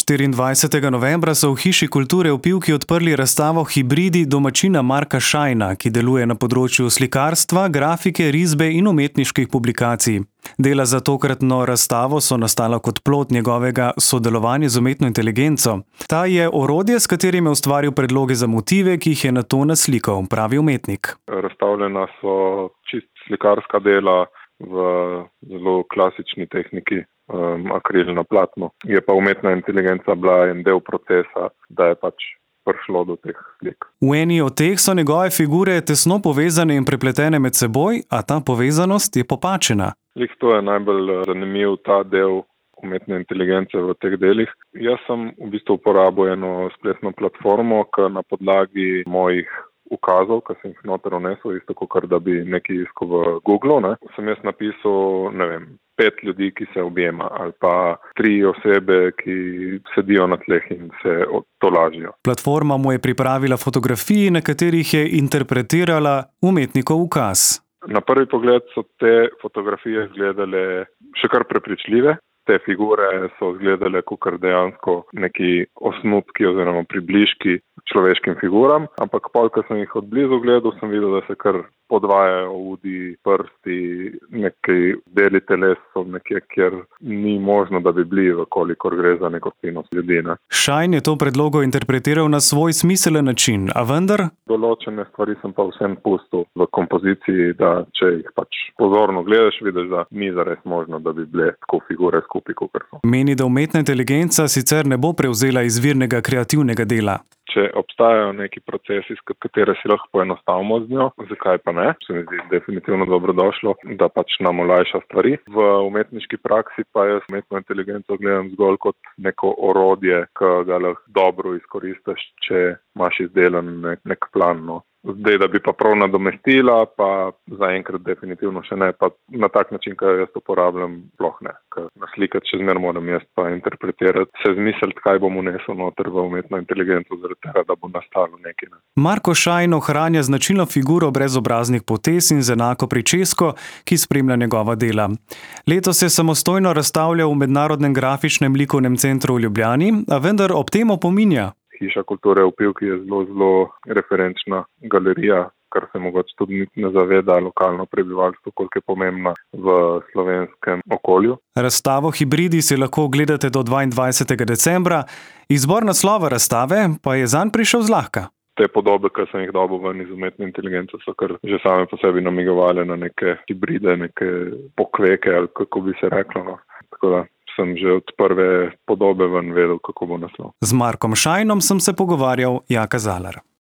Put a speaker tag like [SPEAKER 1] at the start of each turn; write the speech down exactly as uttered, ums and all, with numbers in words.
[SPEAKER 1] štiriindvajsetega novembra so v Hiši kulture v Pivki odprli razstavo Hibridi domačina Marka Šajna, ki deluje na področju slikarstva, grafike, risbe in umetniških publikacij. Dela za tokratno razstavo so nastala kot plod njegovega sodelovanja z umetno inteligenco. Ta je orodje, s katerim je ustvaril predloge za motive, ki jih je nato naslikal, pravi umetnik.
[SPEAKER 2] Razstavljena so čist slikarska dela v zelo klasični tehniki, um, akril na platnu. Je pa umetna inteligenca bila en del procesa, da je pač prišlo do teh slik.
[SPEAKER 1] V eni od teh so njegove figure tesno povezane in prepletene med seboj, a ta povezanost je popačena.
[SPEAKER 2] Lik to je najbolj zanimiv ta del umetne inteligence v teh delih. Jaz sem v bistvu uporabil eno spletno platformo, ki na podlagi mojih ukazov, ki sem jih noter vnesel, isto kot da bi nekaj iskal v Googlu, ne, sem jaz napisal, ne vem, pet ljudi, ki se objema, ali pa tri osebe, ki sedijo na tleh in se tolažijo.
[SPEAKER 1] Platforma mu je pripravila fotografiji, na katerih je interpretirala umetnikov ukaz.
[SPEAKER 2] Na prvi pogled so te fotografije izgledale še kar prepričljive. Te figure so izgledale kot dejansko neki osnutki oziroma približki človeškim figuram, ampak pol, ko sem jih od blizu gledal, sem videl, da se kar podvajajo udi, prsti, nekaj deli teles so nekje, kjer ni možno, da bi bili, kolikor gre za neko finost ljudi. Ne.
[SPEAKER 1] Šajn je to predlogo interpretiral na svoj smiselen način, a vendar?
[SPEAKER 2] Določene stvari sem pa vsem pustil v kompoziciji, da če jih pač pozorno gledaš, vidiš, da ni zares možno, da bi bile tako figure skupaj, kakor so.
[SPEAKER 1] Meni, da umetna inteligenca sicer ne bo prevzela izvirnega kreativnega dela.
[SPEAKER 2] Če obstajajo neki procesi, s katere si lahko poenostavimo z njo, zakaj pa ne? Se mi zdi definitivno dobrodošlo, da pač nam olajša stvari. V umetniški praksi pa jaz umetno inteligenco gledam zgolj kot neko orodje, ki ga lahko dobro izkoristiš, če imaš izdelan nek, nek plan. No. Zdaj, da bi pa prav nadomestila, pa zaenkrat definitivno še ne, pa na tak način, ki jaz uporabljam, sploh ne. Ker naslikati še zmer moram jaz pa interpretirati, se zmisliti, kaj bom vnesel noter v umetno inteligenco, zaradi tega, da bo nastalo nekaj. Ne.
[SPEAKER 1] Marko Šajn ohranja značilno figuro brezobraznih potez in z enako pričesko, ki spremlja njegova dela. Letos se samostojno razstavlja v Mednarodnem grafičnem likovnem centru v Ljubljani, a vendar ob tem opominja.
[SPEAKER 2] Hiša kulture v Pivki je zelo, zelo referenčna galerija, kar se mogoče tudi ne zaveda lokalno prebivalstvo, koliko je pomembna v slovenskem okolju.
[SPEAKER 1] Razstavo Hibridi si lahko ogledate do dvaindvajsetega decembra. Izbor naslova razstave pa je zanj prišel zlahka.
[SPEAKER 2] Te podobe, ki sem jih dobil ven iz umetne inteligence, so kar že same po sebi namigovali na neke hibride, neke pokveke, ali kako bi se reklo. No. Tako da sem že od prve podobe ven vedel, kako bo naslov.
[SPEAKER 1] Z Markom Šajnom sem se pogovarjal Jaka Zalar.